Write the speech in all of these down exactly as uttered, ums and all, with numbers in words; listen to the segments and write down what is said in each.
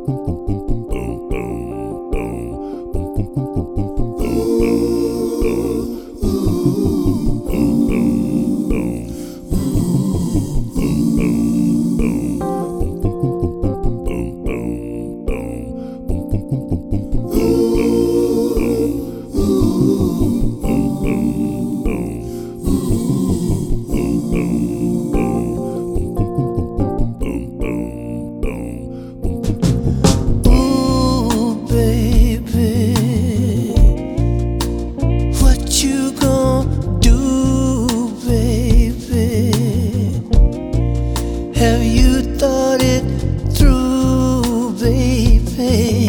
Have you thought it through, baby?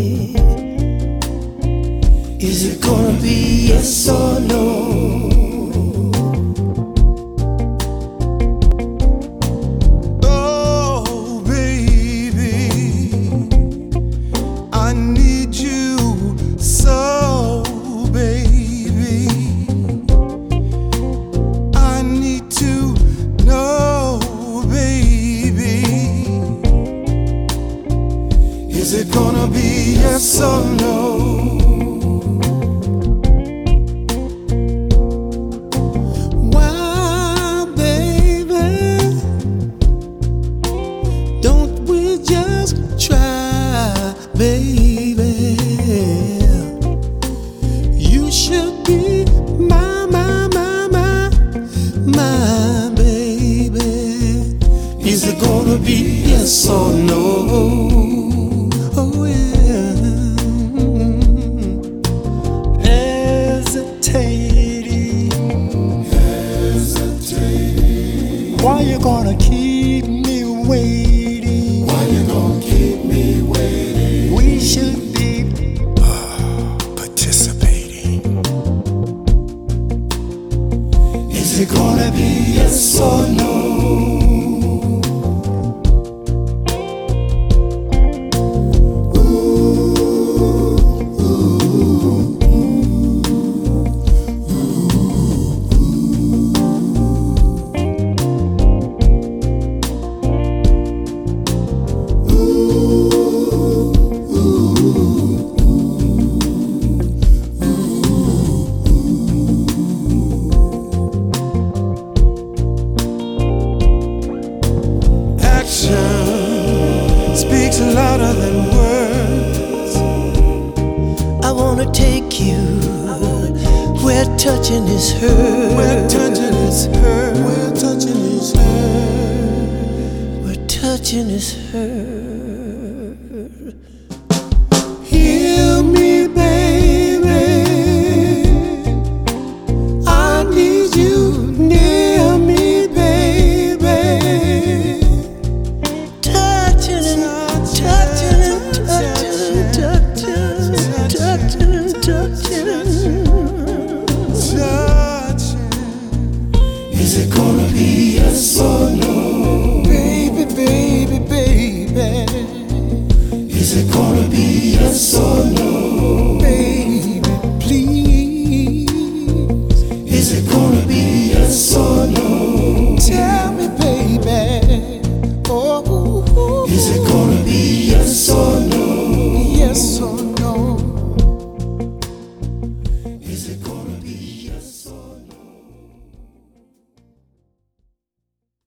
Is it gonna be yes or no? Oh, baby, I need you so, baby. I need to know, baby. Is it gonna be yes or no? Why, baby, don't we just try, baby? You should be my, my, my, my, my baby. Is it gonna be yes or no? Oh yeah. Hesitating, hesitating. Why you gonna keep me waiting? Why you gonna keep me waiting? We should be uh, participating. Is it gonna be yes or no? Speaks louder than words. I wanna take you where touching is heard. Where touching is heard. Where touching is heard. Where touching is heard. Hear me, baby. I need you near me, baby. Touching and touching and touching and touching and touching and touching. Is it gonna be yes or no? Baby, baby, baby. Is it gonna be yes or no?